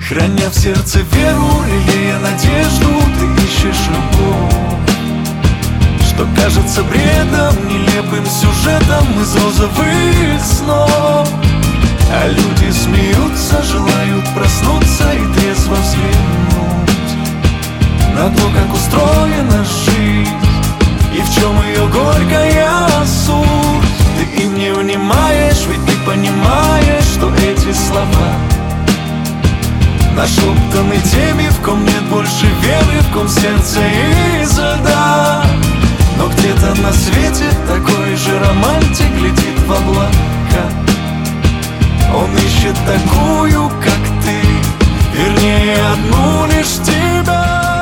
Храня в сердце веру, лелея надежду, ты ищешь любовь, что кажется бредом, нелепым сюжетом из розовых снов. А люди смеются, желают проснуться и трезво взглянуть на то, как устроена жизнь и в чем ее горькая суть. Ты им не внимаешь, ведь ты понимаешь, что эти слова нашептаны теми, в ком нет больше веры, в ком сердце из льда. Но где-то на свете такой же романтик глядит в облака. Он ищет такую, как ты, вернее, одну лишь тебя.